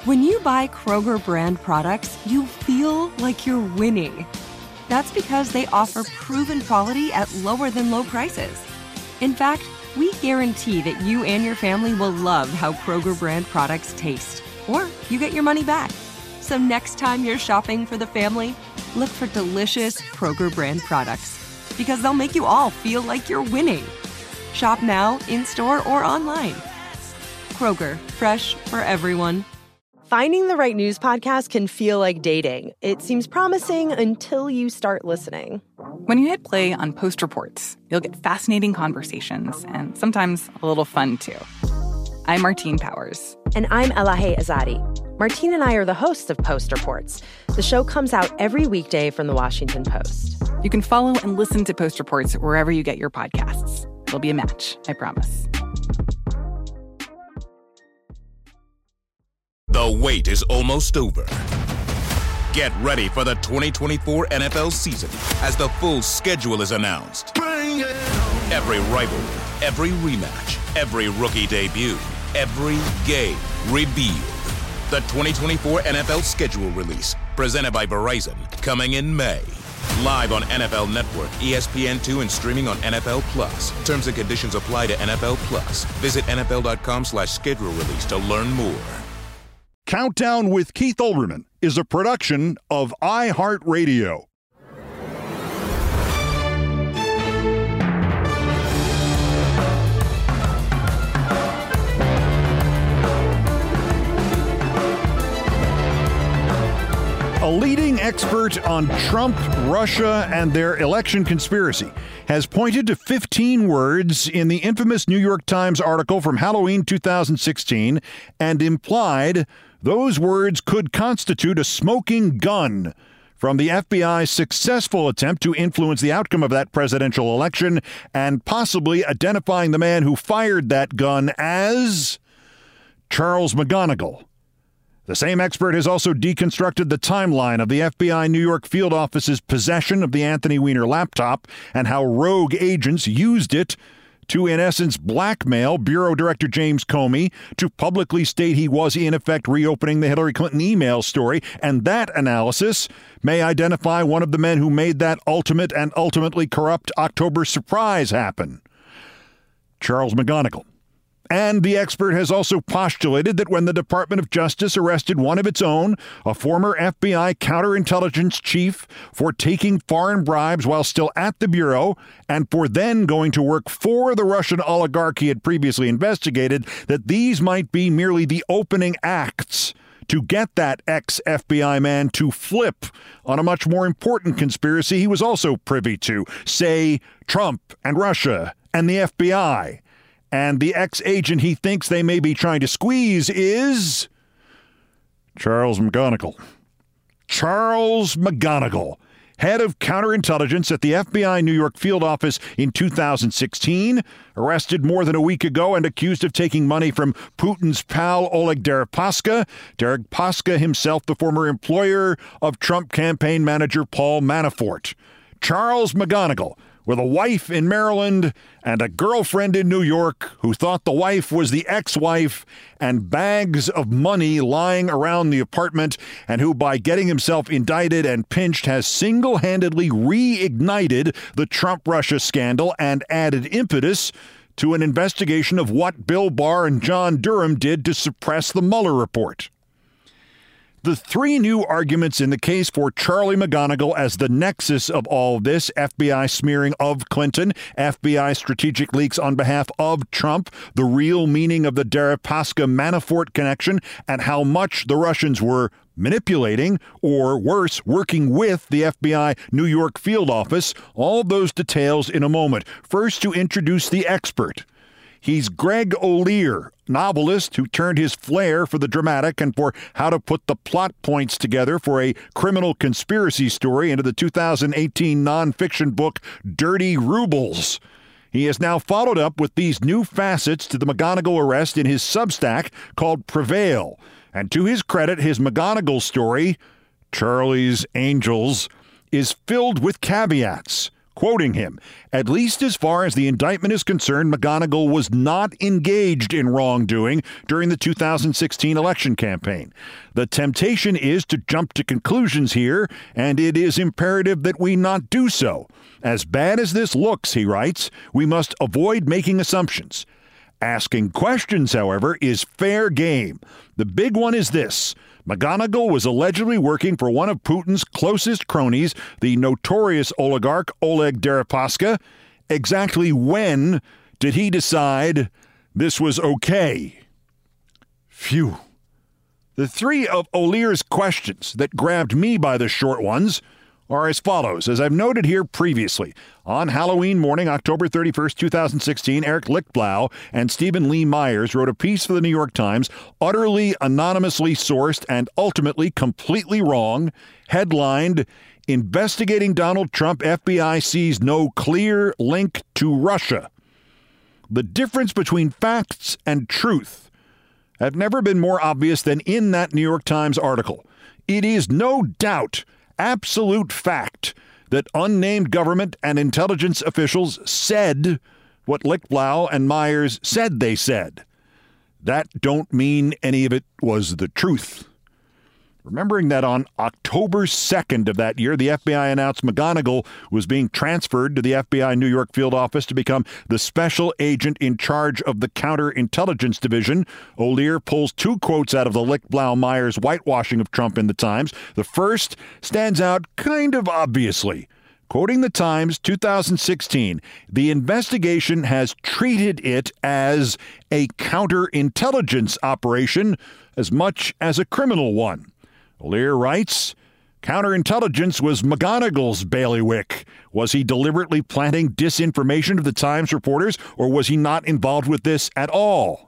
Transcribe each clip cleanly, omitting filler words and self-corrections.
When you buy Kroger brand products, you feel like you're winning. That's because they offer proven quality at lower than low prices. In fact, we guarantee that you and your family will love how Kroger brand products taste, or you get your money back. So next time you're shopping for the family, look for delicious Kroger brand products, because they'll make you all feel like you're winning. Shop now, in-store, or online. Kroger, fresh for everyone. Finding the right news podcast can feel like dating. It seems promising until you start listening. When you hit play on Post Reports, you'll get fascinating conversations and sometimes a little fun, too. I'm Martine Powers. And I'm Elahe Azadi. Martine and I are the hosts of Post Reports. The show comes out every weekday from The Washington Post. You can follow and listen to Post Reports wherever you get your podcasts. It'll be a match, I promise. The wait is almost over. Get ready for the 2024 NFL season as the full schedule is announced. Every rivalry, every rematch, every rookie debut, every game revealed. The 2024 NFL schedule release, presented by Verizon, coming in May. Live on NFL Network, ESPN2, and streaming on NFL Plus. Terms and conditions apply to NFL Plus. Visit NFL.com/schedule release to learn more. Countdown with Keith Olbermann is a production of iHeartRadio. A leading expert on Trump, Russia, and their election conspiracy has pointed to 15 words in the infamous New York Times article from Halloween 2016 and implied those words could constitute a smoking gun from the FBI's successful attempt to influence the outcome of that presidential election and possibly identifying the man who fired that gun as Charles McGonigal. The same expert has also deconstructed the timeline of the FBI New York field office's possession of the Anthony Weiner laptop and how rogue agents used it to, in essence, blackmail Bureau Director James Comey to publicly state he was, in effect, reopening the Hillary Clinton email story. And that analysis may identify one of the men who made that ultimate and ultimately corrupt October surprise happen, Charles McGonigal. And the expert has also postulated that when the Department of Justice arrested one of its own, a former FBI counterintelligence chief, for taking foreign bribes while still at the Bureau and for then going to work for the Russian oligarch he had previously investigated, that these might be merely the opening acts to get that ex-FBI man to flip on a much more important conspiracy he was also privy to, say, Trump and Russia and the FBI. And the ex-agent he thinks they may be trying to squeeze is Charles McGonigal. Charles McGonigal, head of counterintelligence at the FBI New York field office in 2016, arrested more than a week ago and accused of taking money from Putin's pal Oleg Deripaska. Deripaska himself, the former employer of Trump campaign manager Paul Manafort. Charles McGonigal, with a wife in Maryland and a girlfriend in New York who thought the wife was the ex-wife, and bags of money lying around the apartment, and who, by getting himself indicted and pinched, has single-handedly reignited the Trump-Russia scandal and added impetus to an investigation of what Bill Barr and John Durham did to suppress the Mueller report. The three new arguments in the case for Charlie McGonigal as the nexus of all of this: FBI smearing of Clinton, FBI strategic leaks on behalf of Trump, the real meaning of the Deripaska Manafort connection, and how much the Russians were manipulating, or worse, working with the FBI New York field office. All those details in a moment. First, to introduce the expert. He's Greg O'Lear, novelist who turned his flair for the dramatic and for how to put the plot points together for a criminal conspiracy story into the 2018 nonfiction book Dirty Rubles. He has now followed up with these new facets to the McGonigal arrest in his Substack called Prevail. And to his credit, his McGonigal story, Charlie's Angels, is filled with caveats. Quoting him, "At least as far as the indictment is concerned, McGonigal was not engaged in wrongdoing during the 2016 election campaign. The temptation is to jump to conclusions here, and it is imperative that we not do so. As bad as this looks," he writes, "we must avoid making assumptions. Asking questions, however, is fair game. The big one is this. McGonigal was allegedly working for one of Putin's closest cronies, the notorious oligarch Oleg Deripaska. Exactly when did he decide this was okay?" Phew. The three of O'Leary's questions that grabbed me by the short ones are as follows. As I've noted here previously, on Halloween morning, October 31st, 2016, Eric Lichtblau and Stephen Lee Myers wrote a piece for the New York Times, utterly anonymously sourced and ultimately completely wrong, headlined, "Investigating Donald Trump, FBI sees no clear link to Russia." The difference between facts and truth have never been more obvious than in that New York Times article. It is no doubt absolute fact that unnamed government and intelligence officials said what Lichtblau and Myers said they said. That don't mean any of it was the truth. Remembering that on October 2nd of that year, the FBI announced McGonigal was being transferred to the FBI New York field office to become the special agent in charge of the counterintelligence division, O'Leary pulls two quotes out of the Lichtblau-Myers whitewashing of Trump in the Times. The first stands out kind of obviously. Quoting the Times, 2016, "The investigation has treated it as a counterintelligence operation as much as a criminal one." O'Leary writes, "Counterintelligence was McGonigal's bailiwick. Was he deliberately planting disinformation to the Times reporters, or was he not involved with this at all?"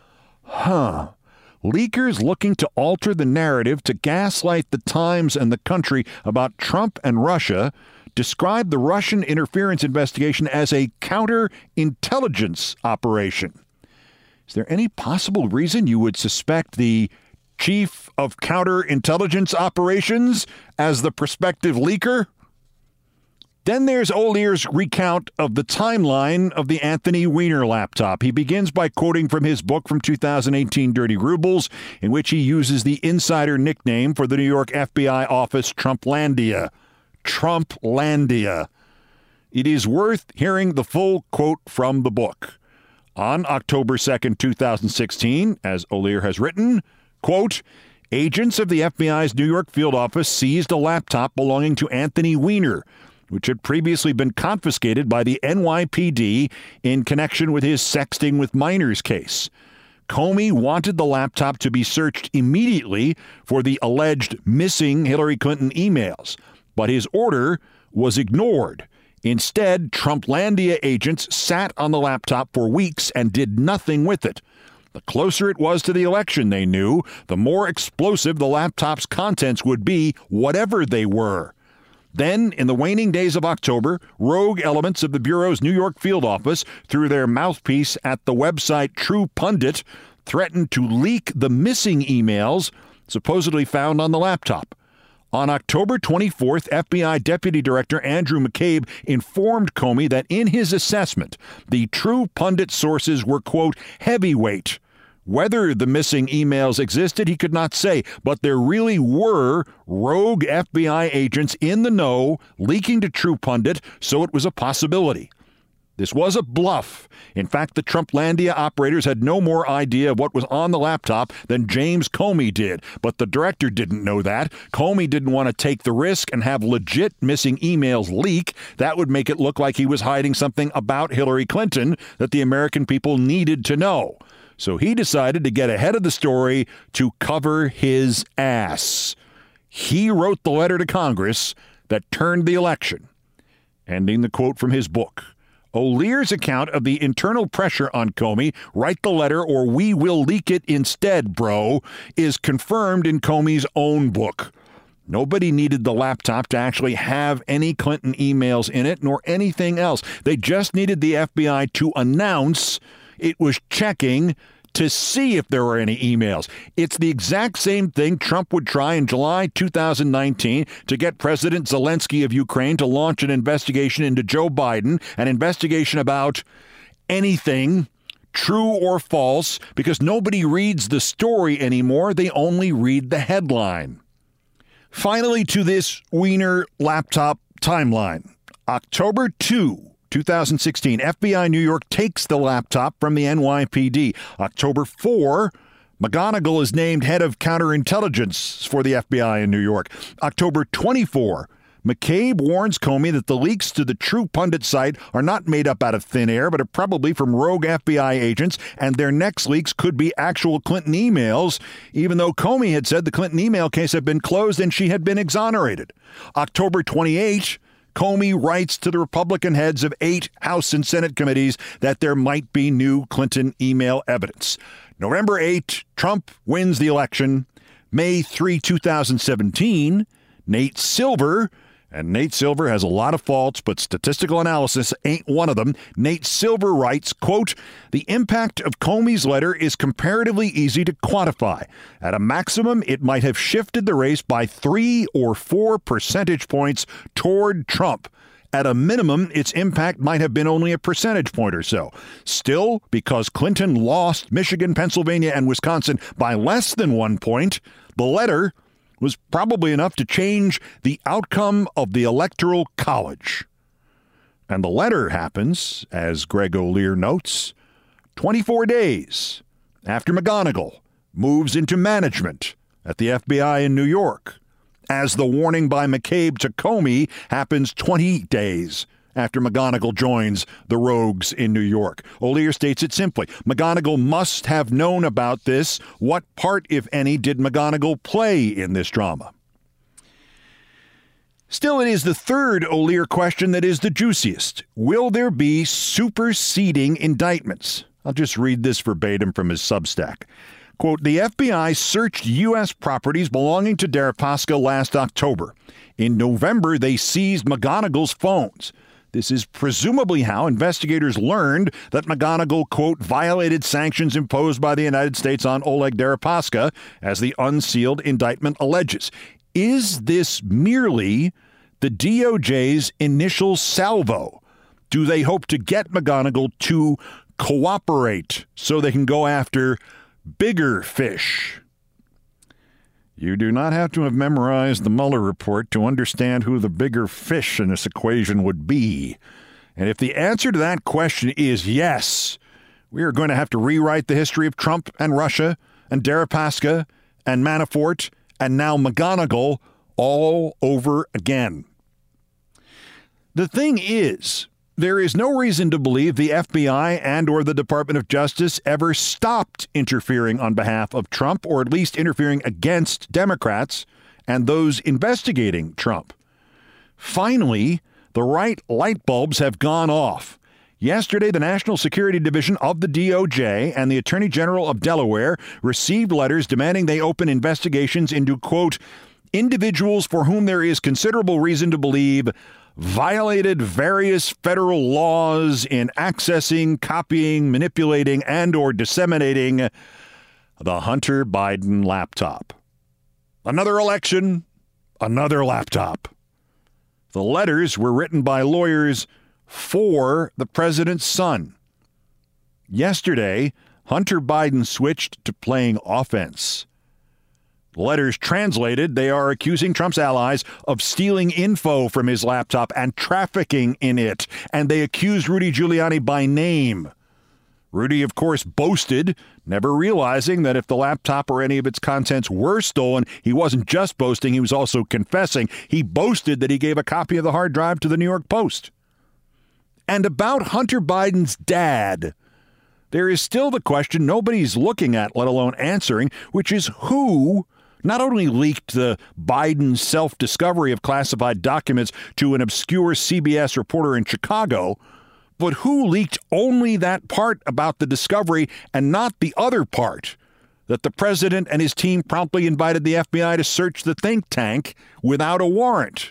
Leakers looking to alter the narrative to gaslight the Times and the country about Trump and Russia described the Russian interference investigation as a counterintelligence operation. Is there any possible reason you would suspect the chief of counterintelligence operations as the prospective leaker? Then there's O'Leary's recount of the timeline of the Anthony Weiner laptop. He begins by quoting from his book from 2018, Dirty Rubles, in which he uses the insider nickname for the New York FBI office, Trumplandia. Trumplandia. It is worth hearing the full quote from the book. On October 2nd, 2016, as O'Leary has written, quote, "Agents of the FBI's New York field office seized a laptop belonging to Anthony Weiner, which had previously been confiscated by the NYPD in connection with his sexting with minors case. Comey wanted the laptop to be searched immediately for the alleged missing Hillary Clinton emails, but his order was ignored. Instead, Trumplandia agents sat on the laptop for weeks and did nothing with it. The closer it was to the election, they knew, the more explosive the laptop's contents would be, whatever they were. Then, in the waning days of October, rogue elements of the Bureau's New York field office, through their mouthpiece at the website True Pundit, threatened to leak the missing emails supposedly found on the laptop. On October 24th, FBI Deputy Director Andrew McCabe informed Comey that in his assessment, the True Pundit sources were, quote, heavyweight. Whether the missing emails existed, he could not say, but there really were rogue FBI agents in the know leaking to True Pundit, so it was a possibility. This was a bluff. In fact, the Trumplandia operators had no more idea of what was on the laptop than James Comey did, but the director didn't know that. Comey didn't want to take the risk and have legit missing emails leak. That would make it look like he was hiding something about Hillary Clinton that the American people needed to know. So he decided to get ahead of the story to cover his ass. He wrote the letter to Congress that turned the election. Ending the quote from his book. O'Leary's account of the internal pressure on Comey, write the letter or we will leak it instead, bro, is confirmed in Comey's own book. Nobody needed the laptop to actually have any Clinton emails in it nor anything else. They just needed the FBI to announce it was checking to see if there were any emails. It's the exact same thing Trump would try in July 2019 to get President Zelensky of Ukraine to launch an investigation into Joe Biden, an investigation about anything, true or false, because nobody reads the story anymore. They only read the headline. Finally, to this Wiener laptop timeline. October 2, 2016, FBI New York takes the laptop from the NYPD. October 4, McGonigal is named head of counterintelligence for the FBI in New York. October 24, McCabe warns Comey that the leaks to the True Pundit site are not made up out of thin air, but are probably from rogue FBI agents, and their next leaks could be actual Clinton emails, even though Comey had said the Clinton email case had been closed and she had been exonerated. October 28, Comey writes to the Republican heads of 8 House and Senate committees that there might be new Clinton email evidence. November 8, Trump wins the election. May 3, 2017, Nate Silver, and Nate Silver has a lot of faults, but statistical analysis ain't one of them. Nate Silver writes, quote, "The impact of Comey's letter is comparatively easy to quantify. At a maximum, it might have shifted the race by 3 or 4 percentage points toward Trump. At a minimum, its impact might have been only a percentage point or so. Still, because Clinton lost Michigan, Pennsylvania, and Wisconsin by less than 1 point, the letter was probably enough to change the outcome of the Electoral College." And the letter happens, as Greg O'Lear notes, 24 days after McGonigal moves into management at the FBI in New York, as the warning by McCabe to Comey happens 20 days after McGonigal joins the rogues in New York. O'Lear states it simply. McGonigal must have known about this. What part, if any, did McGonigal play in this drama? Still, it is the third O'Lear question that is the juiciest. Will there be superseding indictments? I'll just read this verbatim from his Substack. Quote, "The FBI searched U.S. properties belonging to Deripaska last October. In November, they seized McGonigal's phones. This is presumably how investigators learned that McGonigal, quote, violated sanctions imposed by the United States on Oleg Deripaska, as the unsealed indictment alleges. Is this merely the DOJ's initial salvo? Do they hope to get McGonigal to cooperate so they can go after bigger fish?" You do not have to have memorized the Mueller report to understand who the bigger fish in this equation would be. And if the answer to that question is yes, we are going to have to rewrite the history of Trump and Russia and Deripaska and Manafort and now McGonigal all over again. The thing is, there is no reason to believe the FBI and or the Department of Justice ever stopped interfering on behalf of Trump, or at least interfering against Democrats and those investigating Trump. Finally, the right light bulbs have gone off. Yesterday, the National Security Division of the DOJ and the Attorney General of Delaware received letters demanding they open investigations into, quote, individuals for whom there is considerable reason to believe violated various federal laws in accessing, copying, manipulating, and or disseminating the Hunter Biden laptop. Another election, another laptop. The letters were written by lawyers for the president's son. Yesterday, Hunter Biden switched to playing offense. Letters translated, they are accusing Trump's allies of stealing info from his laptop and trafficking in it. And they accused Rudy Giuliani by name. Rudy, of course, boasted, never realizing that if the laptop or any of its contents were stolen, he wasn't just boasting, he was also confessing. He boasted that he gave a copy of the hard drive to the New York Post. And about Hunter Biden's dad, there is still the question nobody's looking at, let alone answering, which is who not only leaked the Biden self-discovery of classified documents to an obscure CBS reporter in Chicago, but who leaked only that part about the discovery and not the other part, that the president and his team promptly invited the FBI to search the think tank without a warrant.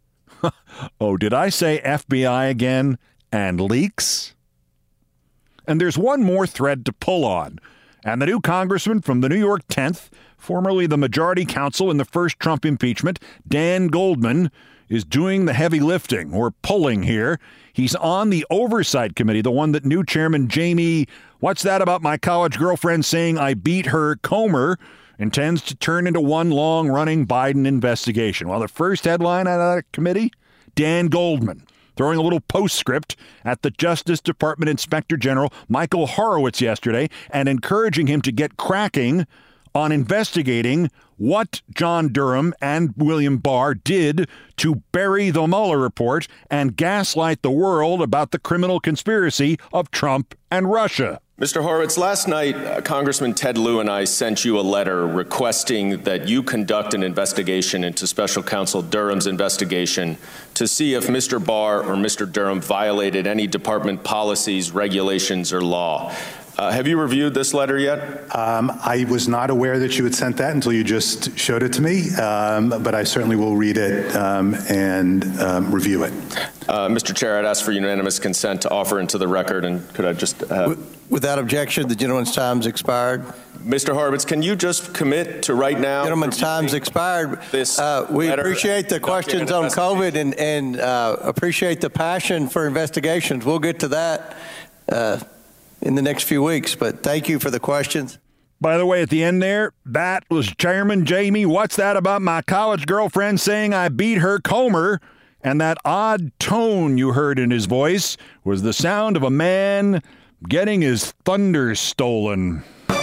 Oh, did I say FBI again? And leaks? And there's one more thread to pull on, And the new congressman from the New York 10th, formerly the majority counsel in the first Trump impeachment, Dan Goldman, is doing the heavy lifting, or pulling here. He's on the Oversight Committee, the one that new Chairman Jamie, what's that about my college girlfriend saying I beat her, Comer, intends to turn into one long-running Biden investigation. Well, the first headline out of that committee, Dan Goldman, throwing a little postscript at the Justice Department Inspector General Michael Horowitz yesterday and encouraging him to get cracking on investigating what John Durham and William Barr did to bury the Mueller report and gaslight the world about the criminal conspiracy of Trump and Russia. Mr. Horowitz, last night, Congressman Ted Lieu and I sent you a letter requesting that you conduct an investigation into Special Counsel Durham's investigation to see if Mr. Barr or Mr. Durham violated any department policies, regulations, or law. Have you reviewed this letter yet? I was not aware that you had sent that until you just showed it to me, but I certainly will read it and review it. Mr. Chair, I'd ask for unanimous consent to offer into the record, and could I just have... Without objection, the gentleman's time's expired. Mr. Horowitz, can you just commit to right now... Gentleman's time's expired. We appreciate the questions on COVID and appreciate the passion for investigations. We'll get to that in the next few weeks, but thank you for the questions. By the way, at the end there, that was Chairman Jamie. What's that about my college girlfriend saying I beat her, Comer? And that odd tone you heard in his voice was the sound of a man getting his thunder stolen.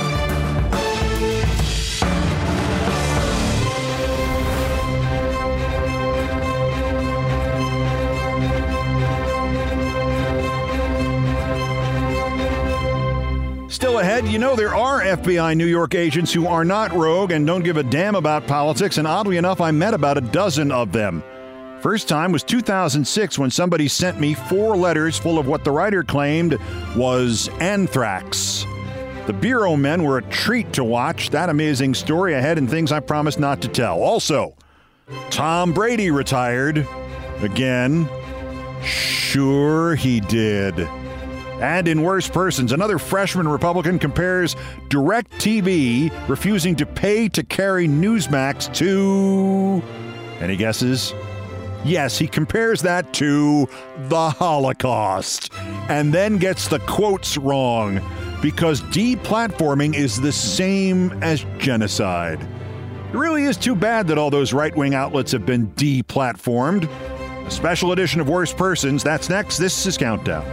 Still ahead, you know there are FBI New York agents who are not rogue and don't give a damn about politics, and oddly enough, I met about a dozen of them. First time was 2006 when somebody sent me 4 letters full of what the writer claimed was anthrax. The Bureau men were a treat to watch. That amazing story ahead and things I promised not to tell. Also, Tom Brady retired. Again. Sure he did. And in Worse Persons, another freshman Republican compares DirecTV refusing to pay to carry Newsmax to... Any guesses? Yes, he compares that to the Holocaust and then gets the quotes wrong because deplatforming is the same as genocide. It really is too bad that all those right-wing outlets have been deplatformed. A special edition of Worse Persons, that's next. This is Countdown.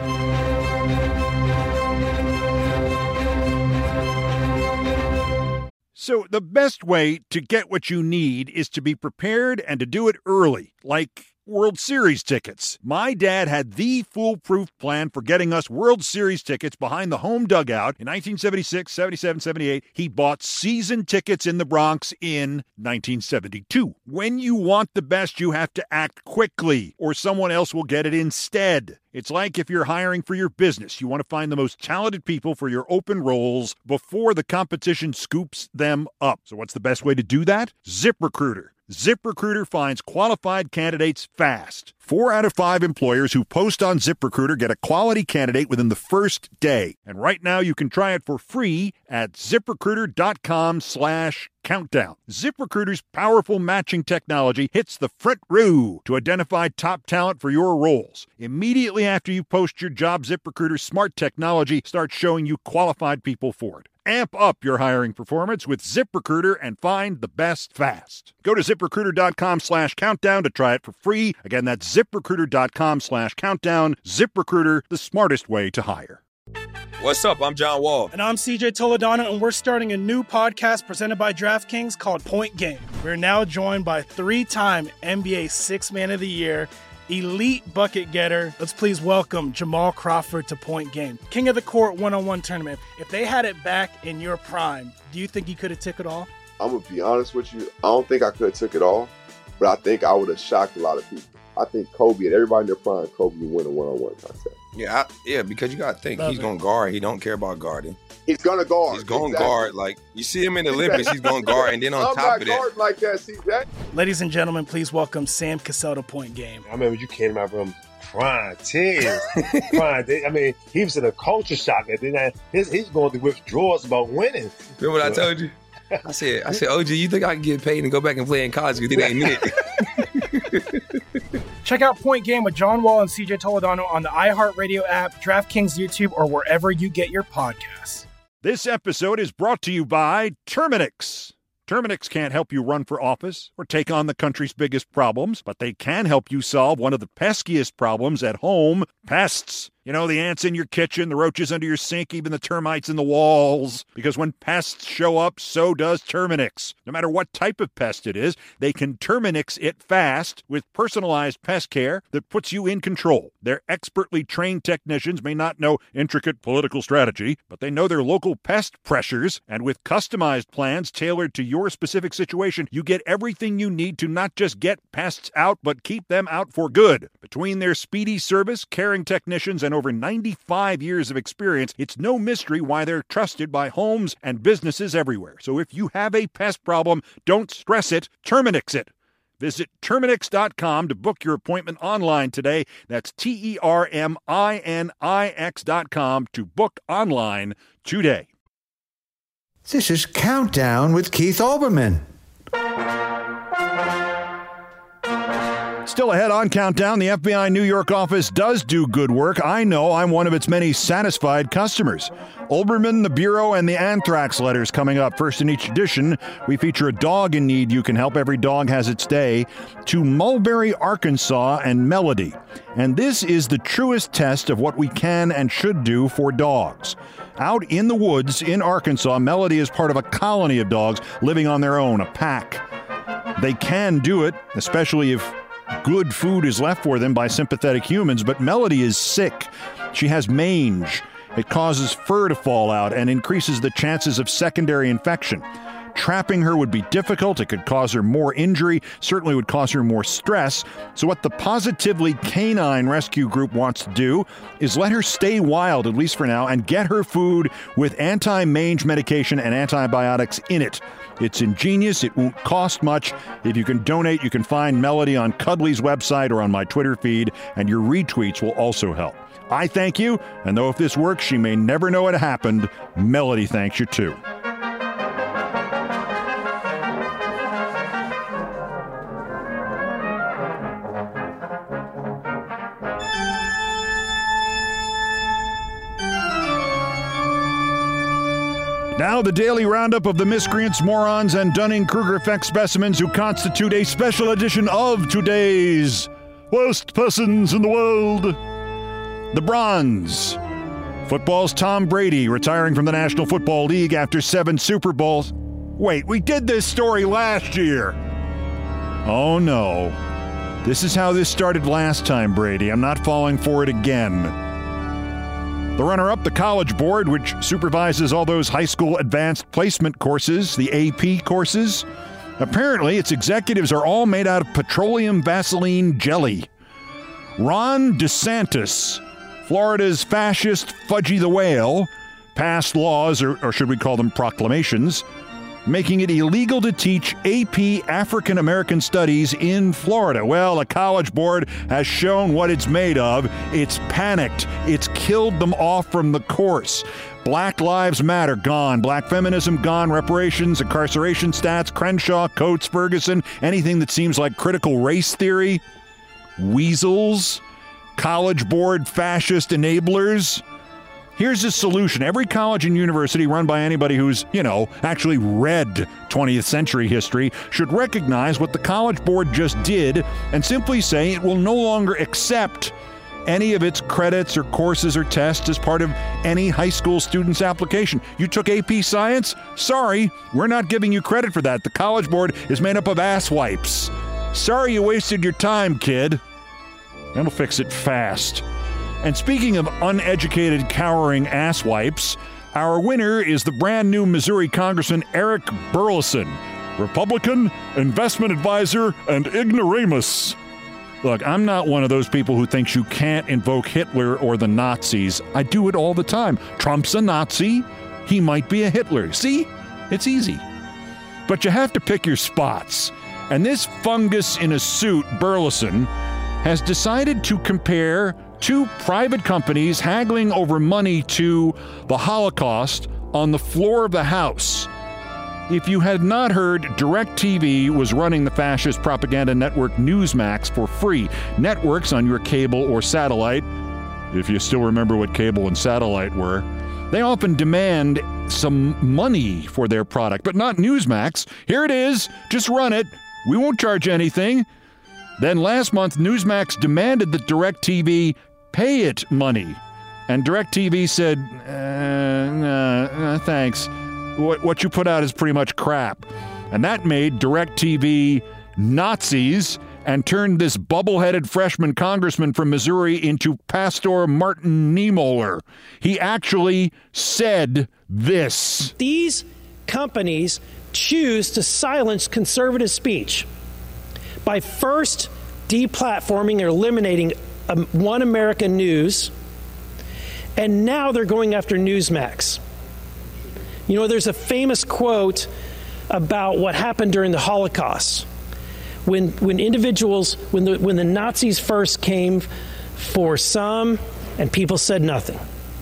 So the best way to get what you need is to be prepared and to do it early, like World Series tickets. My dad had the foolproof plan for getting us World Series tickets behind the home dugout in 1976, 77, 78. He bought season tickets in the Bronx in 1972. When you want the best, you have to act quickly, or someone else will get it instead. It's like if you're hiring for your business. You want to find the most talented people for your open roles before the competition scoops them up. So what's the best way to do that? ZipRecruiter. ZipRecruiter finds qualified candidates fast. 4 out of 5 employers who post on ZipRecruiter get a quality candidate within the first day. And right now you can try it for free at ZipRecruiter.com/countdown. ZipRecruiter's powerful matching technology hits the front row to identify top talent for your roles. Immediately after you post your job, ZipRecruiter's smart technology starts showing you qualified people for it. Amp up your hiring performance with ZipRecruiter and find the best fast. Go to ZipRecruiter.com/countdown to try it for free. Again, that's ZipRecruiter.com/countdown. ZipRecruiter, the smartest way to hire. What's up? I'm John Wall. And I'm CJ Toledano, and we're starting a new podcast presented by DraftKings called Point Game. We're now joined by 3-time NBA Sixth Man of the Year, elite bucket getter. Let's please welcome Jamal Crawford to Point Game. King of the Court one-on-one tournament. If they had it back in your prime, do you think you could have took it all? I'm going to be honest with you. I don't think I could have took it all, but I think I would have shocked a lot of people. I think Kobe and everybody in their prime, Kobe would win a one-on-one contest. Yeah, because you got to think. He's going to guard. He don't care about guarding. He's going to guard. He's going to guard. Like, you see him in the Olympics, he's going to guard. And then on top of that. I'm not guarding like that, CJ. Ladies and gentlemen, please welcome Sam Cassell to Point Game. I remember you came to my room crying, tears, crying. I mean, he was in a culture shock. And then he's going through withdrawals about winning. Remember what I told you? I said, OG, you think I can get paid and go back and play in college? You think I ain't it? Check out Point Game with John Wall and CJ Toledano on the iHeartRadio app, DraftKings YouTube, or wherever you get your podcasts. This episode is brought to you by Terminix. Terminix can't help you run for office or take on the country's biggest problems, but they can help you solve one of the peskiest problems at home, pests. You know, the ants in your kitchen, the roaches under your sink, even the termites in the walls. Because when pests show up, so does Terminix. No matter what type of pest it is, they can Terminix it fast with personalized pest care that puts you in control. Their expertly trained technicians may not know intricate political strategy, but they know their local pest pressures, and with customized plans tailored to your specific situation, you get everything you need to not just get pests out, but keep them out for good. Between their speedy service, caring technicians, and over 95 years of experience, it's no mystery why they're trusted by homes and businesses everywhere. So if you have a pest problem, don't stress it, Terminix it. Visit Terminix.com to book your appointment online today. That's TERMINIX.com to book online today. This is Countdown with Keith Olbermann. Still ahead on Countdown, the FBI New York office does do good work. I know I'm one of its many satisfied customers. Olbermann, the Bureau, and the Anthrax letters coming up. First in each edition, we feature a dog in need you can help. Every dog has its day. To Mulberry, Arkansas, and Melody. And this is the truest test of what we can and should do for dogs. Out in the woods in Arkansas, Melody is part of a colony of dogs living on their own, a pack. They can do it, especially if good food is left for them by sympathetic humans, but Melody is sick. She has mange. It causes fur to fall out and increases the chances of secondary infection. Trapping her would be difficult. It could cause her more injury, certainly would cause her more stress. So what the Positively Canine Rescue Group wants to do is let her stay wild, at least for now, and get her food with anti-mange medication and antibiotics in it. It's ingenious. It won't cost much. If you can donate, you can find Melody on Cuddly's website or on my Twitter feed, and your retweets will also help. I thank you, and though if this works, she may never know it happened, Melody thanks you too. Now the daily roundup of the miscreants, morons, and Dunning-Kruger effect specimens who constitute a special edition of today's Worst Persons in the World. The Bronze. Football's Tom Brady retiring from the National Football League after 7 Super Bowls. Wait, we did this story last year. Oh no. This is how this started last time, Brady. I'm not falling for it again. The runner-up, the College Board, which supervises all those high school advanced placement courses, the AP courses. Apparently, its executives are all made out of petroleum Vaseline jelly. Ron DeSantis, Florida's fascist Fudgy the Whale, passed laws, or should we call them proclamations, making it illegal to teach AP African American Studies in Florida. Well, the College Board has shown what it's made of. It's panicked. It's killed them off from the course. Black Lives Matter, gone. Black feminism, gone. Reparations, incarceration stats, Crenshaw, Coates, Ferguson, anything that seems like critical race theory. Weasels. College Board fascist enablers. Here's the solution. Every college and university run by anybody who's, actually read 20th century history should recognize what the College Board just did and simply say it will no longer accept any of its credits or courses or tests as part of any high school student's application. You took AP Science? Sorry, we're not giving you credit for that. The College Board is made up of asswipes. Sorry you wasted your time, kid. That'll fix it fast. And speaking of uneducated, cowering asswipes, our winner is the brand new Missouri Congressman Eric Burleson, Republican, investment advisor, and ignoramus. Look, I'm not one of those people who thinks you can't invoke Hitler or the Nazis. I do it all the time. Trump's a Nazi. He might be a Hitler. See? It's easy. But you have to pick your spots. And this fungus in a suit, Burleson, has decided to compare two private companies haggling over money to the Holocaust on the floor of the House. If you had not heard, DirecTV was running the fascist propaganda network Newsmax for free. Networks on your cable or satellite, if you still remember what cable and satellite were, they often demand some money for their product, but not Newsmax. Here it is. Just run it. We won't charge anything. Then last month, Newsmax demanded that DirecTV pay it money. And DirecTV said, thanks. What you put out is pretty much crap. And that made DirecTV Nazis and turned this bubble-headed freshman congressman from Missouri into Pastor Martin Niemöller. He actually said this. These companies choose to silence conservative speech by first deplatforming or eliminating One American News, and now they're going after Newsmax. You know, there's a famous quote about what happened during the Holocaust. When the Nazis first came for some, and people said nothing.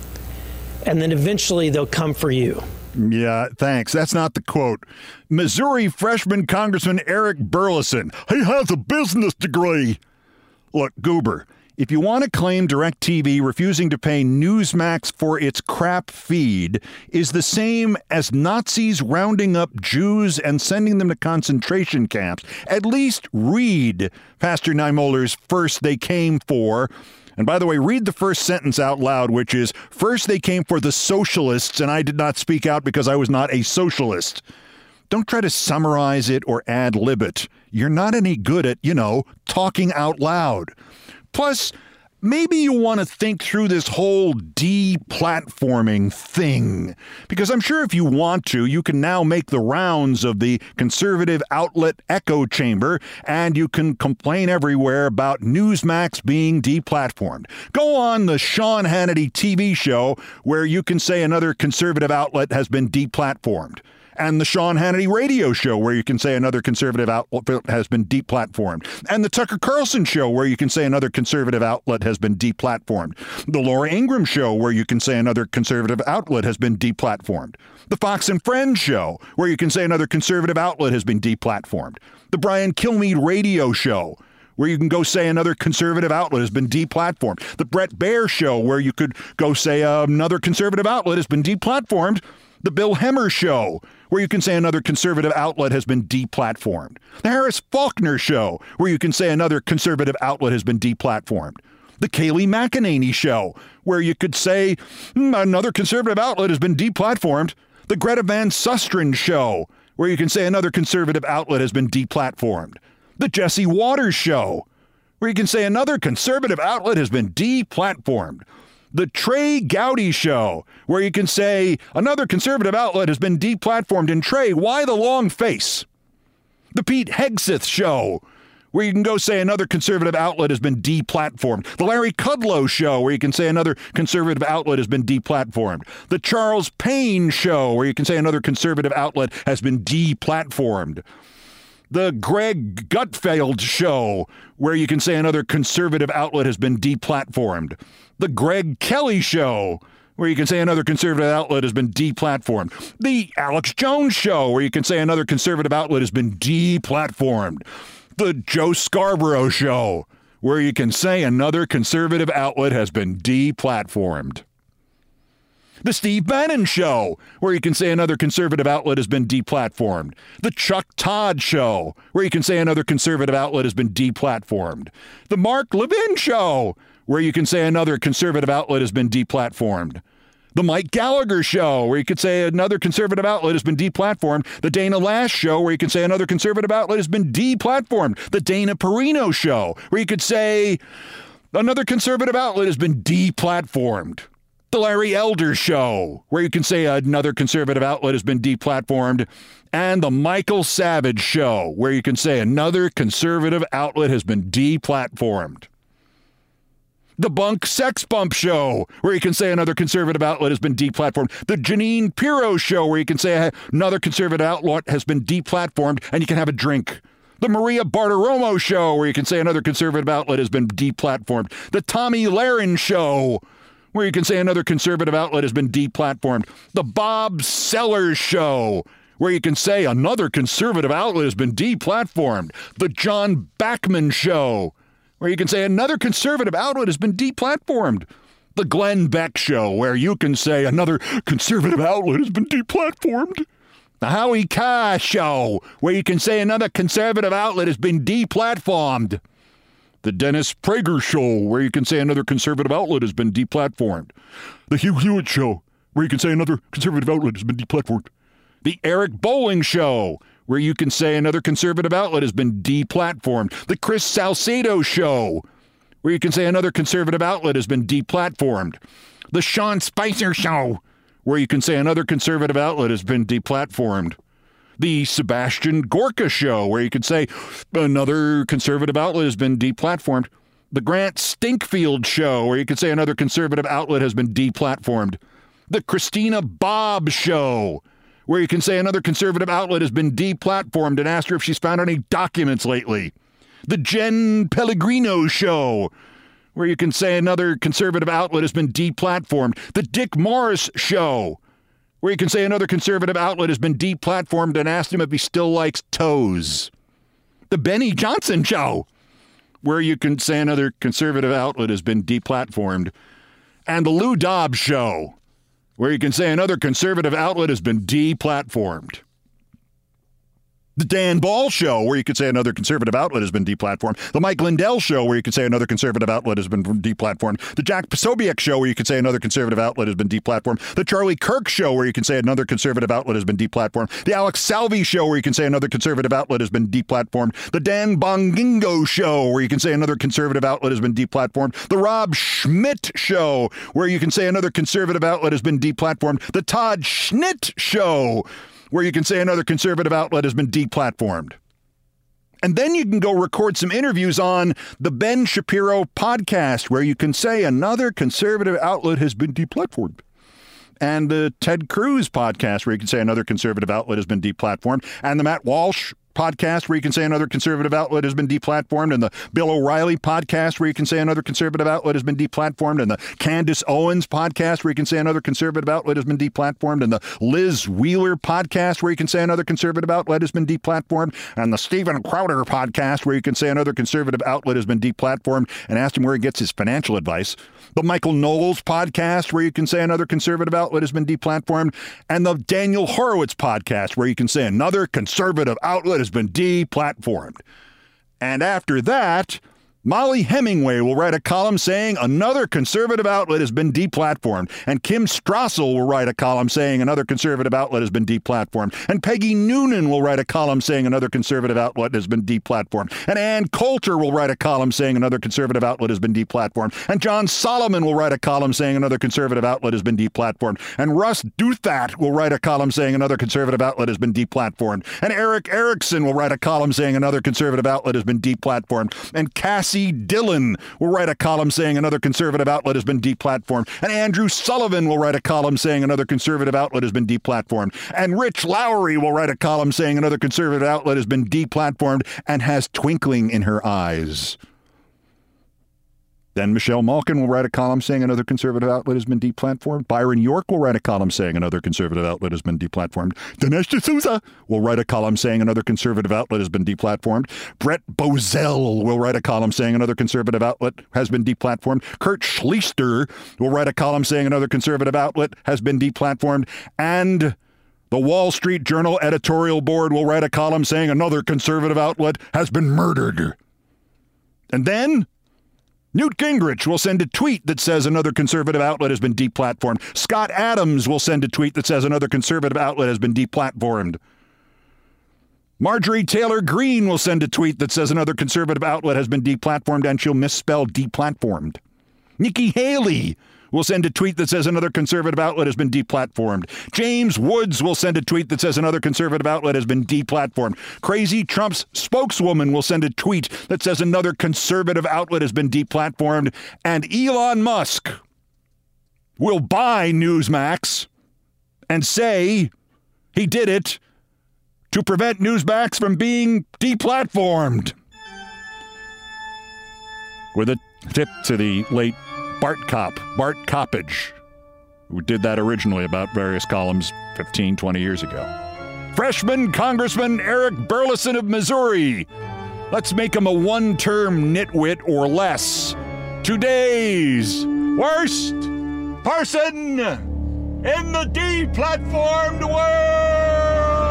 And then eventually they'll come for you. Yeah, thanks. That's not the quote. Missouri freshman Congressman Eric Burleson. He has a business degree. Look, Goober, if you want to claim DirecTV refusing to pay Newsmax for its crap feed is the same as Nazis rounding up Jews and sending them to concentration camps, at least read Pastor Niemöller's First They Came For. And by the way, read the first sentence out loud, which is, first they came for the socialists, and I did not speak out because I was not a socialist. Don't try to summarize it or ad-lib it. You're not any good at, talking out loud. Plus, maybe you want to think through this whole deplatforming thing. Because I'm sure if you want to, you can now make the rounds of the conservative outlet echo chamber, and you can complain everywhere about Newsmax being deplatformed. Go on the Sean Hannity TV show where you can say another conservative outlet has been deplatformed. And the Sean Hannity radio show where you can say another conservative outlet has been deplatformed. And the Tucker Carlson show where you can say another conservative outlet has been deplatformed. The Laura Ingraham show where you can say another conservative outlet has been deplatformed. The Fox and Friends show where you can say another conservative outlet has been deplatformed. The Brian Kilmeade radio show where you can go say another conservative outlet has been deplatformed. The Bret Baier show where you could go say another conservative outlet has been deplatformed. The Bill Hemmer show, where you can say another conservative outlet has been deplatformed. The Harris Faulkner show, where you can say another conservative outlet has been deplatformed. The Kayleigh McEnany show, where you could say another conservative outlet has been deplatformed. The Greta Van Susteren show, where you can say another conservative outlet has been deplatformed. The Jesse Waters show, where you can say another conservative outlet has been deplatformed. The Trey Gowdy show, where you can say another conservative outlet has been deplatformed. And Trey, why the long face? The Pete Hegseth show, where you can go say another conservative outlet has been deplatformed. The Larry Kudlow show, where you can say another conservative outlet has been deplatformed. The Charles Payne show, where you can say another conservative outlet has been deplatformed. The Greg Gutfeld show, where you can say another conservative outlet has been deplatformed. The Greg Kelly show, where you can say another conservative outlet has been deplatformed. The Alex Jones show, where you can say another conservative outlet has been deplatformed. The Joe Scarborough show, where you can say another conservative outlet has been deplatformed. The Steve Bannon show, where you can say another conservative outlet has been deplatformed. The Chuck Todd show, where you can say another conservative outlet has been deplatformed. The Mark Levin show, where you can say another conservative outlet has been deplatformed. The Mike Gallagher show, where you could say another conservative outlet has been deplatformed. The Dana Lash show, where you can say another conservative outlet has been deplatformed. The Dana Perino show, where you could say another conservative outlet has been deplatformed. The Larry Elder show, where you can say another conservative outlet has been deplatformed. And the Michael Savage show, where you can say another conservative outlet has been deplatformed. The Bunk Sex Bump show, where you can say another conservative outlet has been deplatformed. The Janine Pirro show, where you can say another conservative outlet has been deplatformed and you can have a drink. The Maria Bartiromo Show, where you can say another conservative outlet has been deplatformed. The Tommy Lahren Show, where you can say another conservative outlet has been deplatformed. The Bob Sellers Show, where you can say another conservative outlet has been deplatformed. The John Bachman Show, where you can say another conservative outlet has been deplatformed. The Glenn Beck Show, where you can say another conservative outlet has been deplatformed. The Howie Carr Show, where you can say another conservative outlet has been deplatformed. The Dennis Prager Show, where you can say another conservative outlet has been deplatformed. The Hugh Hewitt Show, where you can say another conservative outlet has been deplatformed. The Eric Bowling Show, where you can say another conservative outlet has been deplatformed. The Chris Salcedo Show, where you can say another conservative outlet has been deplatformed. The Sean Spicer Show, where you can say another conservative outlet has been deplatformed. The Sebastian Gorka Show, where you can say another conservative outlet has been deplatformed. The Grant Stinkfield Show, where you can say another conservative outlet has been deplatformed. The Christina Bobb Show, where you can say another conservative outlet has been deplatformed and ask her if she's found any documents lately. The Jen Pellegrino Show, where you can say another conservative outlet has been deplatformed. The Dick Morris Show, where you can say another conservative outlet has been deplatformed and asked him if he still likes toes. The Benny Johnson Show, where you can say another conservative outlet has been deplatformed. And the Lou Dobbs Show, where you can say another conservative outlet has been deplatformed. The Dan Ball Show, where you could say another conservative outlet has been deplatformed. The Mike Lindell Show, where you could say another conservative outlet has been deplatformed. The Jack Posobiec Show, where you could say another conservative outlet has been deplatformed. The Charlie Kirk Show, where you can say another conservative outlet has been deplatformed. The Alex Salvi Show, where you can say another conservative outlet has been deplatformed. The Dan Bongingo Show, where you can say another conservative outlet has been deplatformed. The Rob Schmidt Show, where you can say another conservative outlet has been deplatformed. The Todd Schnitt Show, where you can say another conservative outlet has been deplatformed. And then you can go record some interviews on the Ben Shapiro podcast, where you can say another conservative outlet has been deplatformed. And the Ted Cruz podcast, where you can say another conservative outlet has been deplatformed. And the Matt Walsh podcast, where you can say another conservative outlet has been deplatformed. And the Bill O'Reilly podcast, where you can say another conservative outlet has been deplatformed. And the Candace Owens podcast, where you can say another conservative outlet has been deplatformed. And the Liz Wheeler podcast, where you can say another conservative outlet has been deplatformed. And the Stephen Crowder podcast, where you can say another conservative outlet has been deplatformed, and ask him where he gets his financial advice. The Michael Knowles podcast, where you can say another conservative outlet has been deplatformed. And the Daniel Horowitz podcast, where you can say another conservative outlet has been deplatformed. And after that, Molly Hemingway will write a column saying another conservative outlet has been deplatformed. And Kim Strassel will write a column saying another conservative outlet has been deplatformed. And Peggy Noonan will write a column saying another conservative outlet has been deplatformed. And Ann Coulter will write a column saying another conservative outlet has been deplatformed. And John Solomon will write a column saying another conservative outlet has been deplatformed. And Russ Douthat will write a column saying another conservative outlet has been deplatformed. And Eric Erickson will write a column saying another conservative outlet has been deplatformed. And Cassie Dillon will write a column saying another conservative outlet has been deplatformed. And Andrew Sullivan will write a column saying another conservative outlet has been deplatformed. And Rich Lowry will write a column saying another conservative outlet has been deplatformed and has twinkling in her eyes. Then Michelle Malkin will write a column saying another conservative outlet has been deplatformed. Byron York will write a column saying another conservative outlet has been deplatformed. Dinesh D'Souza will write a column saying another conservative outlet has been deplatformed. Brett Bozell will write a column saying another conservative outlet has been deplatformed. Kurt Schlichter will write a column saying another conservative outlet has been deplatformed. And the Wall Street Journal editorial board will write a column saying another conservative outlet has been murdered. And then Newt Gingrich will send a tweet that says another conservative outlet has been deplatformed. Scott Adams will send a tweet that says another conservative outlet has been deplatformed. Marjorie Taylor Greene will send a tweet that says another conservative outlet has been deplatformed, and she'll misspell deplatformed. Nikki Haley will send a tweet that says another conservative outlet has been deplatformed. James Woods will send a tweet that says another conservative outlet has been deplatformed. Crazy Trump's spokeswoman will send a tweet that says another conservative outlet has been deplatformed. And Elon Musk will buy Newsmax and say he did it to prevent Newsmax from being deplatformed. With a tip to the late Bart Coppage, who did that originally about various columns 15, 20 years ago. Freshman Congressman Eric Burleson of Missouri. Let's make him a one-term nitwit or less. Today's worst person in the deplatformed world.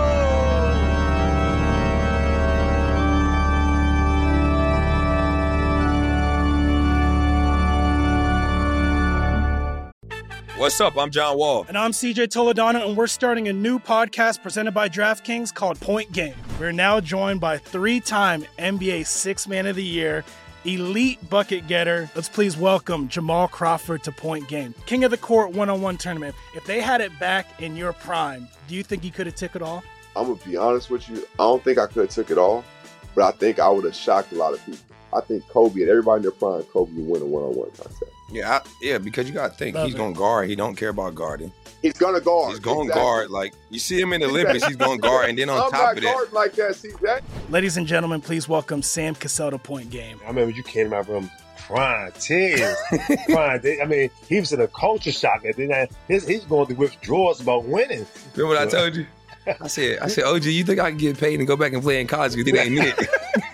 What's up? I'm John Wall. And I'm CJ Toledano, and we're starting a new podcast presented by DraftKings called Point Game. We're now joined by three-time NBA Sixth Man of the Year, elite bucket getter. Let's please welcome Jamal Crawford to Point Game. King of the Court one-on-one tournament. If they had it back in your prime, do you think you could have took it all? I'm going to be honest with you. I don't think I could have took it all, but I think I would have shocked a lot of people. I think Kobe and everybody in their prime, Kobe would win a one-on-one contest. Yeah, because you got to think, he's going to guard. He don't care about guarding. He's going to guard. He's going to guard. Like, you see him in the Olympics, he's going to guard. And then on top of that. I'm not guarding like that, CJ. Ladies and gentlemen, please welcome Sam Cassell to Point Game. I remember you came to my room crying, tears, crying. I mean, he was in a culture shock. And then he's going through withdrawals about winning. Remember what I told you? I said, OG, you think I can get paid and go back and play in college because it ain't it?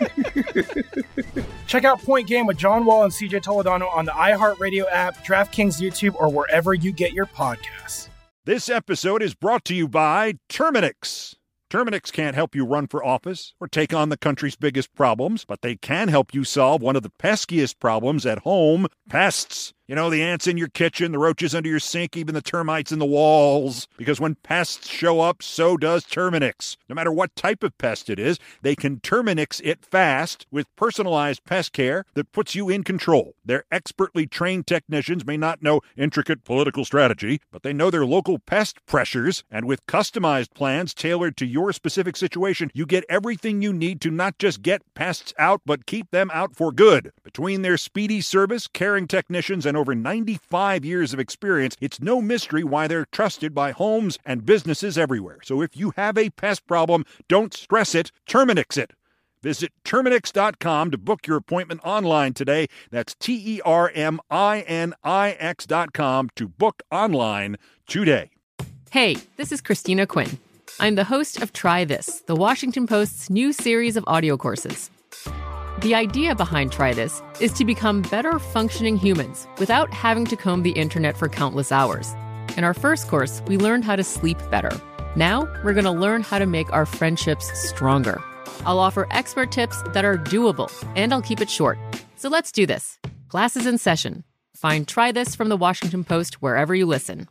Check out Point Game with John Wall and CJ Toledano on the iHeartRadio app, DraftKings YouTube, or wherever you get your podcasts. This episode is brought to you by Terminix. Terminix can't help you run for office or take on the country's biggest problems, but they can help you solve one of the peskiest problems at home, pests. You know, the ants in your kitchen, the roaches under your sink, even the termites in the walls. Because when pests show up, so does Terminix. No matter what type of pest it is, they can Terminix it fast with personalized pest care that puts you in control. Their expertly trained technicians may not know intricate political strategy, but they know their local pest pressures, and with customized plans tailored to your specific situation, you get everything you need to not just get pests out, but keep them out for good. Between their speedy service, caring technicians, and over 95 years of experience, it's no mystery why they're trusted by homes and businesses everywhere. So if you have a pest problem, don't stress it, Terminix it. Visit Terminix.com to book your appointment online today. That's TERMINIX.com to book online today. Hey, this is Christina Quinn. I'm the host of Try This, the Washington Post's new series of audio courses. The idea behind Try This is to become better functioning humans without having to comb the internet for countless hours. In our first course, we learned how to sleep better. Now, we're going to learn how to make our friendships stronger. I'll offer expert tips that are doable, and I'll keep it short. So let's do this. Class is in session. Find Try This from the Washington Post wherever you listen.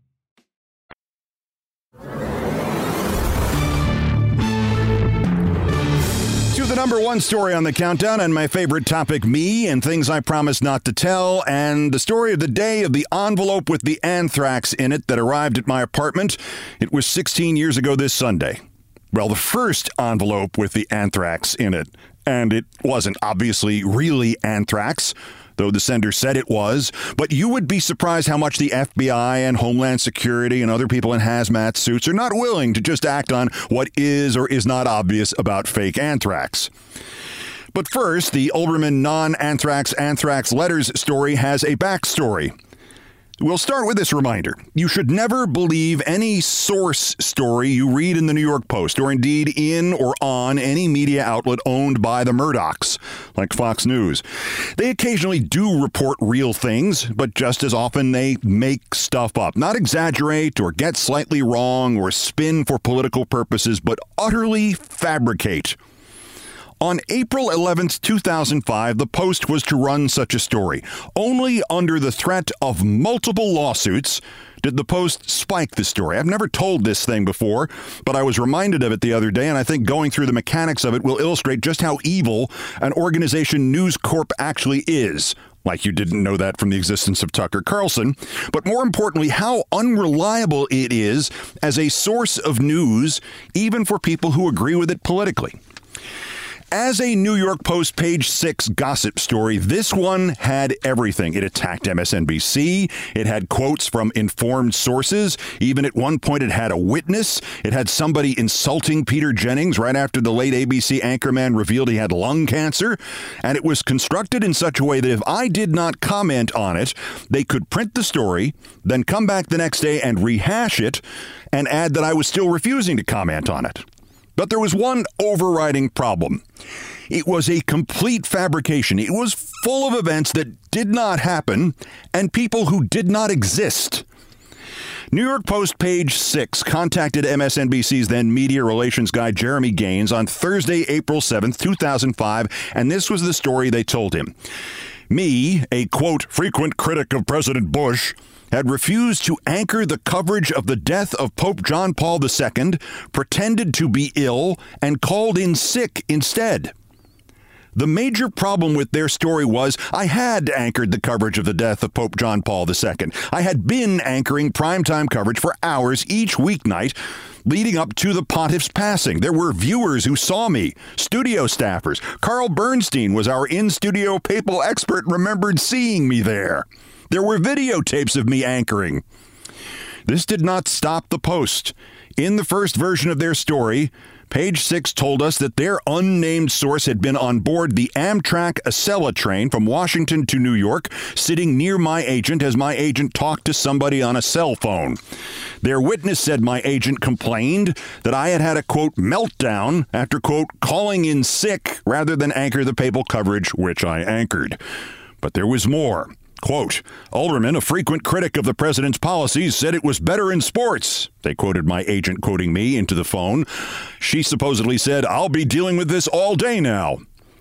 The number one story on the countdown, and my favorite topic, me and things I promised not to tell, and the story of the day of the envelope with the anthrax in it that arrived at my apartment. It was 16 years ago this Sunday. Well, the first envelope with the anthrax in it, and it wasn't obviously really anthrax, though the sender said it was, but you would be surprised how much the FBI and Homeland Security and other people in hazmat suits are not willing to just act on what is or is not obvious about fake anthrax. But first, the Olbermann non-anthrax anthrax letters story has a backstory. We'll start with this reminder. You should never believe any source story you read in the New York Post, or indeed in or on any media outlet owned by the Murdochs, like Fox News. They occasionally do report real things, but just as often they make stuff up. Not exaggerate or get slightly wrong or spin for political purposes, but utterly fabricate. On April 11th, 2005, the Post was to run such a story. Only under the threat of multiple lawsuits did the Post spike the story. I've never told this thing before, but I was reminded of it the other day, and I think going through the mechanics of it will illustrate just how evil an organization News Corp actually is. Like you didn't know that from the existence of Tucker Carlson, but more importantly, how unreliable it is as a source of news, even for people who agree with it politically. As a New York Post page 6 gossip story, this one had everything. It attacked MSNBC. It had quotes from informed sources. Even at one point, it had a witness. It had somebody insulting Peter Jennings right after the late ABC anchorman revealed he had lung cancer. And it was constructed in such a way that if I did not comment on it, they could print the story, then come back the next day and rehash it and add that I was still refusing to comment on it. But there was one overriding problem. It was a complete fabrication. It was full of events that did not happen and people who did not exist. New York Post page 6 contacted MSNBC's then media relations guy Jeremy Gaines on Thursday, April 7th, 2005, and this was the story they told him. Me, a, quote, frequent critic of President Bush, had refused to anchor the coverage of the death of Pope John Paul II, pretended to be ill, and called in sick instead. The major problem with their story was I had anchored the coverage of the death of Pope John Paul II. I had been anchoring primetime coverage for hours each weeknight leading up to the pontiff's passing. There were viewers who saw me, studio staffers. Carl Bernstein was our in-studio papal expert, remembered seeing me there. There were videotapes of me anchoring. This did not stop the Post. In the first version of their story, Page 6 told us that their unnamed source had been on board the Amtrak Acela train from Washington to New York, sitting near my agent as my agent talked to somebody on a cell phone. Their witness said my agent complained that I had had a, quote, meltdown after, quote, calling in sick rather than anchor the papal coverage, which I anchored. But there was more. Quote, Alderman, a frequent critic of the president's policies, said it was better in sports. They quoted my agent quoting me into the phone. She supposedly said, I'll be dealing with this all day now.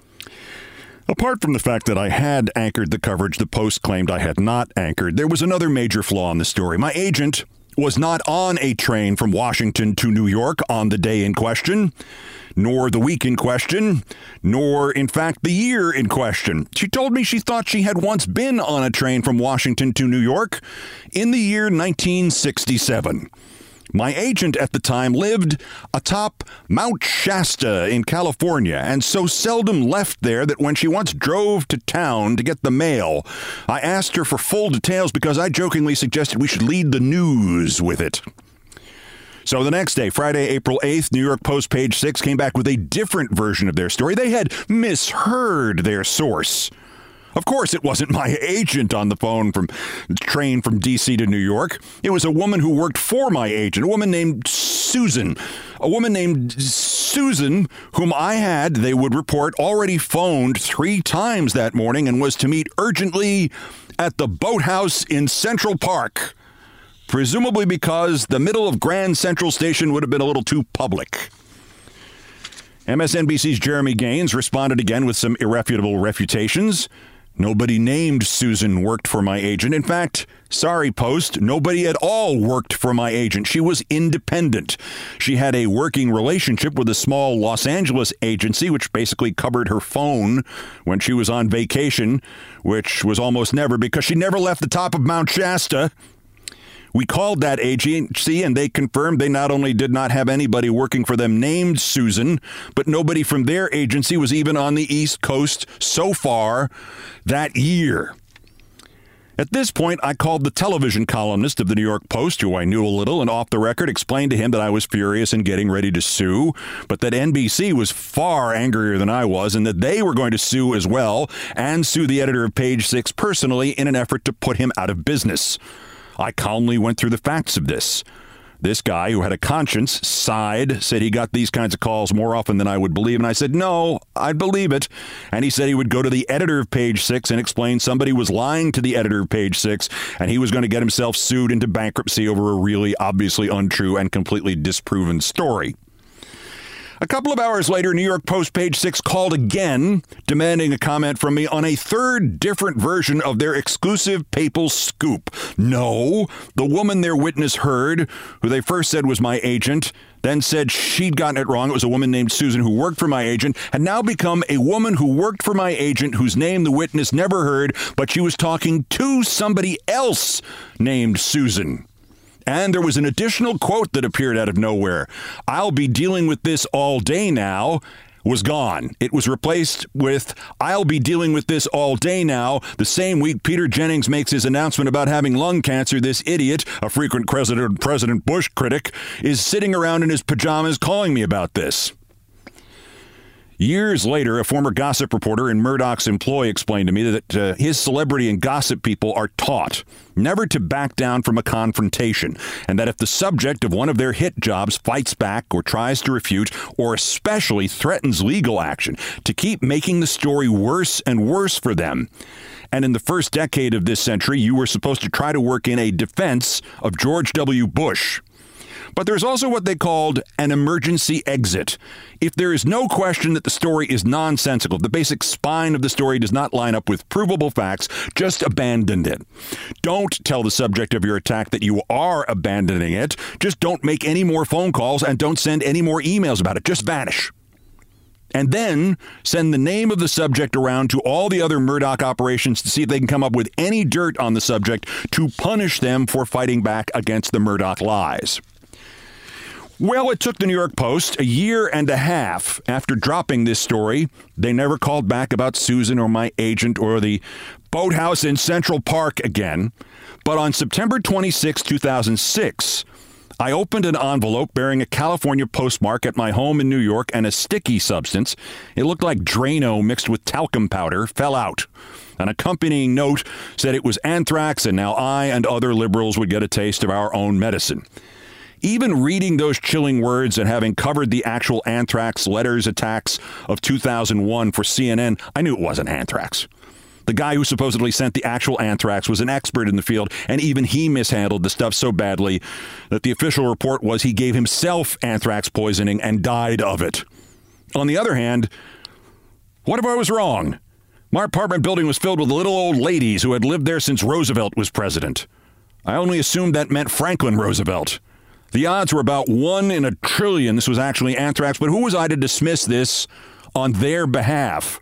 Apart from the fact that I had anchored the coverage the Post claimed I had not anchored, there was another major flaw in the story. My agent was not on a train from Washington to New York on the day in question, nor the week in question, nor, in fact, the year in question. She told me she thought she had once been on a train from Washington to New York in the year 1967. My agent at the time lived atop Mount Shasta in California, and so seldom left there that when she once drove to town to get the mail, I asked her for full details because I jokingly suggested we should lead the news with it. So the next day, Friday, April 8th, New York Post page 6 came back with a different version of their story. They had misheard their source. Of course, it wasn't my agent on the phone from the train from D.C. to New York. It was a woman who worked for my agent, a woman named Susan. A woman named Susan, whom I had, they would report, already phoned 3 times that morning and was to meet urgently at the Boathouse in Central Park. Presumably because the middle of Grand Central Station would have been a little too public. MSNBC's Jeremy Gaines responded again with some irrefutable refutations. Nobody named Susan worked for my agent. In fact, sorry, Post, nobody at all worked for my agent. She was independent. She had a working relationship with a small Los Angeles agency, which basically covered her phone when she was on vacation, which was almost never because she never left the top of Mount Shasta. We called that agency, and they confirmed they not only did not have anybody working for them named Susan, but nobody from their agency was even on the East Coast so far that year. At this point, I called the television columnist of the New York Post, who I knew a little, and off the record explained to him that I was furious and getting ready to sue, but that NBC was far angrier than I was, and that they were going to sue as well, and sue the editor of Page 6 personally in an effort to put him out of business. I calmly went through the facts of this. This guy, who had a conscience, sighed, said he got these kinds of calls more often than I would believe, and I said, no, I'd believe it. And he said he would go to the editor of Page 6 and explain somebody was lying to the editor of Page 6, and he was going to get himself sued into bankruptcy over a really obviously untrue and completely disproven story. A couple of hours later, New York Post page 6 called again, demanding a comment from me on a third different version of their exclusive papal scoop. No, the woman their witness heard, who they first said was my agent, then said she'd gotten it wrong. It was a woman named Susan who worked for my agent, had now become a woman who worked for my agent whose name the witness never heard, but she was talking to somebody else named Susan. And there was an additional quote that appeared out of nowhere. I'll be dealing with this all day now, was gone. It was replaced with, I'll be dealing with this all day now. The same week Peter Jennings makes his announcement about having lung cancer, this idiot, a frequent President Bush critic, is sitting around in his pajamas calling me about this. Years later, a former gossip reporter and Murdoch's employee explained to me that his celebrity and gossip people are taught never to back down from a confrontation, and that if the subject of one of their hit jobs fights back or tries to refute or especially threatens legal action, to keep making the story worse and worse for them. And in the first decade of this century, you were supposed to try to work in a defense of George W. Bush. But there's also what they called an emergency exit. If there is no question that the story is nonsensical, the basic spine of the story does not line up with provable facts, just abandon it. Don't tell the subject of your attack that you are abandoning it. Just don't make any more phone calls and don't send any more emails about it. Just vanish. And then send the name of the subject around to all the other Murdoch operations to see if they can come up with any dirt on the subject to punish them for fighting back against the Murdoch lies. Well, it took the New York Post a year and a half after dropping this story. They never called back about Susan or my agent or the boathouse in Central Park again. But on September 26, 2006, I opened an envelope bearing a California postmark at my home in New York, and a sticky substance, it looked like Drano mixed with talcum powder, fell out. An accompanying note said it was anthrax, and now I and other liberals would get a taste of our own medicine. Even reading those chilling words and having covered the actual anthrax letters attacks of 2001 for CNN, I knew it wasn't anthrax. The guy who supposedly sent the actual anthrax was an expert in the field, and even he mishandled the stuff so badly that the official report was he gave himself anthrax poisoning and died of it. On the other hand, what if I was wrong? My apartment building was filled with little old ladies who had lived there since Roosevelt was president. I only assumed that meant Franklin Roosevelt. The odds were about 1 in a trillion this was actually anthrax, but who was I to dismiss this on their behalf?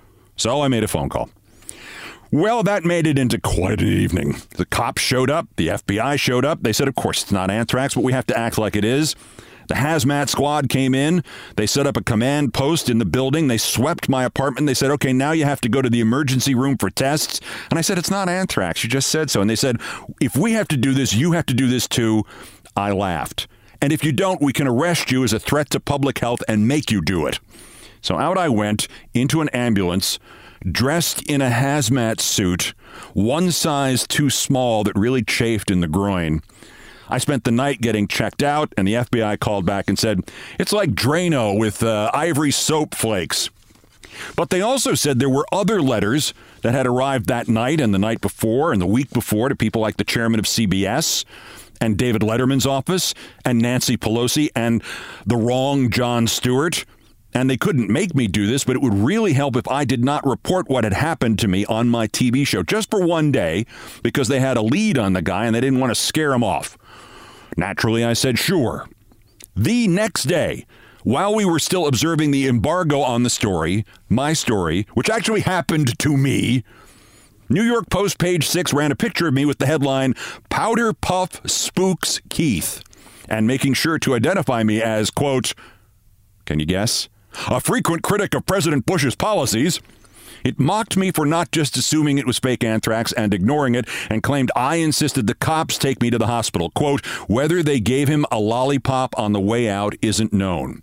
So I made a phone call. Well, that made it into quite an evening. The cops showed up. The FBI showed up. They said, of course, it's not anthrax, but we have to act like it is. The hazmat squad came in. They set up a command post in the building. They swept my apartment. They said, okay, now you have to go to the emergency room for tests. And I said, it's not anthrax. You just said so. And they said, if we have to do this, you have to do this too. I laughed. And if you don't, we can arrest you as a threat to public health and make you do it. So out I went into an ambulance, dressed in a hazmat suit, one size too small that really chafed in the groin. I spent the night getting checked out, and the FBI called back and said, it's like Drano with ivory soap flakes. But they also said there were other letters that had arrived that night and the night before and the week before to people like the chairman of CBS and David Letterman's office and Nancy Pelosi and the wrong Jon Stewart. And they couldn't make me do this, but it would really help if I did not report what had happened to me on my TV show just for one day, because they had a lead on the guy and they didn't want to scare him off. Naturally, I said, sure. The next day, while we were still observing the embargo on the story, my story, which actually happened to me, New York Post page 6 ran a picture of me with the headline, Powder Puff Spooks Keith, and making sure to identify me as, quote, can you guess? A frequent critic of President Bush's policies. It mocked me for not just assuming it was fake anthrax and ignoring it, and claimed I insisted the cops take me to the hospital. Quote, whether they gave him a lollipop on the way out isn't known.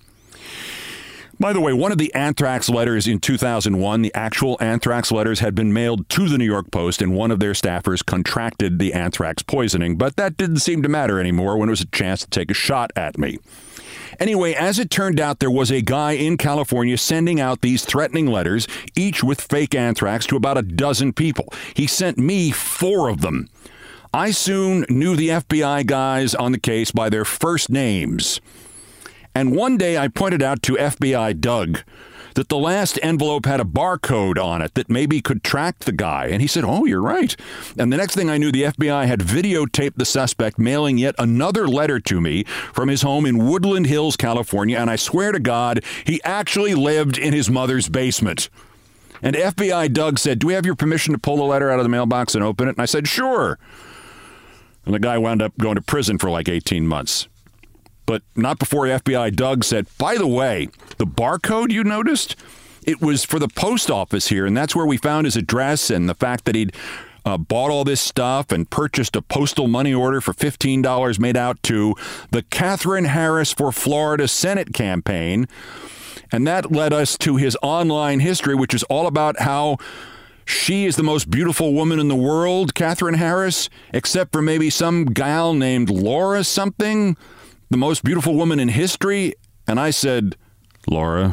By the way, one of the anthrax letters in 2001, the actual anthrax letters, had been mailed to the New York Post, and one of their staffers contracted the anthrax poisoning. But that didn't seem to matter anymore when it was a chance to take a shot at me. Anyway, as it turned out, there was a guy in California sending out these threatening letters, each with fake anthrax, to about a dozen people. He sent me 4 of them. I soon knew the FBI guys on the case by their first names. And one day I pointed out to FBI Doug that the last envelope had a barcode on it that maybe could track the guy. And he said, oh, you're right. And the next thing I knew, the FBI had videotaped the suspect mailing yet another letter to me from his home in Woodland Hills, California. And I swear to God, he actually lived in his mother's basement. And FBI Doug said, do we have your permission to pull the letter out of the mailbox and open it? And I said, sure. And the guy wound up going to prison for like 18 months. but not before FBI Doug said, by the way, the barcode you noticed, it was for the post office here, and that's where we found his address and the fact that he'd bought all this stuff and purchased a postal money order for $15 made out to the Katherine Harris for Florida Senate campaign. And that led us to his online history, which is all about how she is the most beautiful woman in the world, Katherine Harris, except for maybe some gal named Laura something, the most beautiful woman in history. And I said, Laura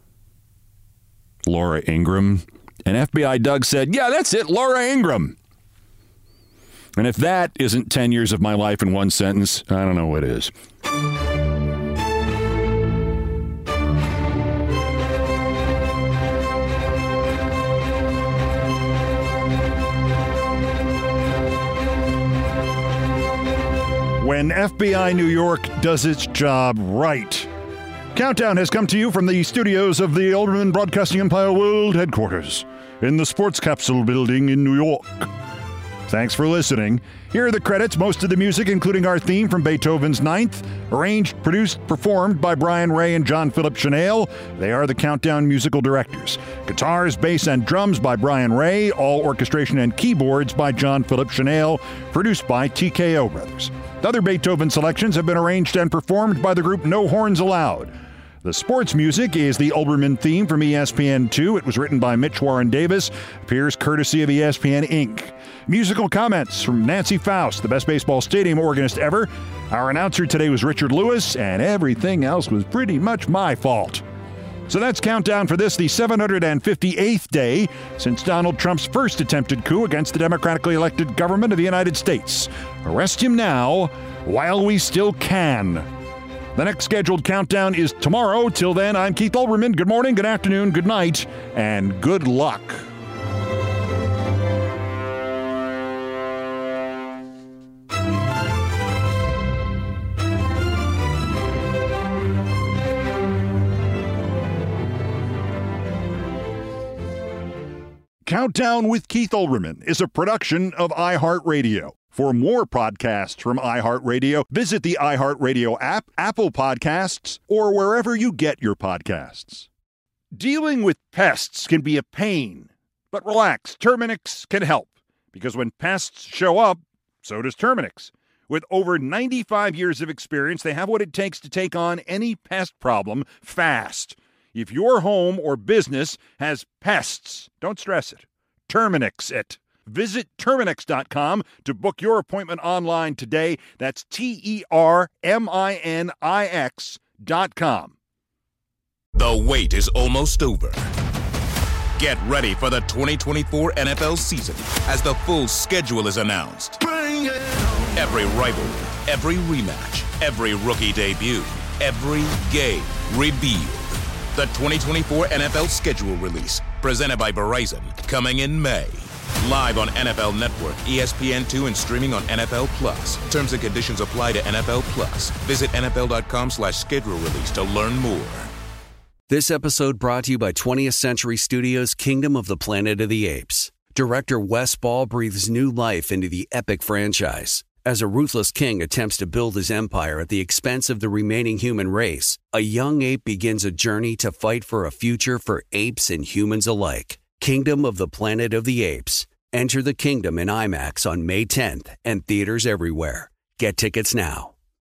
Ingraham. And FBI Doug said, yeah, that's it, Laura Ingraham. And if that isn't 10 years of my life in one sentence, I don't know what is. When FBI New York does its job right. Countdown has come to you from the studios of the Olbermann Broadcasting Empire World Headquarters in the Sports Capsule Building in New York. Thanks for listening. Here are the credits. Most of the music, including our theme from Beethoven's Ninth, arranged, produced, performed by Brian Ray and John Philip Chanel. They are the Countdown musical directors. Guitars, bass, and drums by Brian Ray. All orchestration and keyboards by John Philip Chanel. Produced by TKO Brothers. Other Beethoven selections have been arranged and performed by the group No Horns Allowed. The sports music is the Olbermann theme from ESPN2. It was written by Mitch Warren Davis, appears courtesy of ESPN Inc. Musical comments from Nancy Faust, the best baseball stadium organist ever. Our announcer today was Richard Lewis, and everything else was pretty much my fault. So that's Countdown for this, the 758th day since Donald Trump's first attempted coup against the democratically elected government of the United States. Arrest him now while we still can. The next scheduled countdown is tomorrow. Till then, I'm Keith Olbermann. Good morning, good afternoon, good night, and good luck. Countdown with Keith Olbermann is a production of iHeartRadio. For more podcasts from iHeartRadio, visit the iHeartRadio app, Apple Podcasts, or wherever you get your podcasts. Dealing with pests can be a pain, but relax, Terminix can help. Because when pests show up, so does Terminix. With over 95 years of experience, they have what it takes to take on any pest problem fast. If your home or business has pests, don't stress it. Terminix it. Visit Terminix.com to book your appointment online today. That's TERMINIX.com. The wait is almost over. Get ready for the 2024 NFL season as the full schedule is announced. Every rivalry, every rematch, every rookie debut, every game revealed. The 2024 NFL schedule release, presented by Verizon, coming in May. Live on NFL Network, ESPN2, and streaming on NFL Plus. Terms and conditions apply to NFL Plus. Visit NFL.com/schedule release to learn more. This episode brought to you by 20th Century Studios' Kingdom of the Planet of the Apes. Director Wes Ball breathes new life into the epic franchise. As a ruthless king attempts to build his empire at the expense of the remaining human race, a young ape begins a journey to fight for a future for apes and humans alike. Kingdom of the Planet of the Apes. Enter the kingdom in IMAX on May 10th and theaters everywhere. Get tickets now.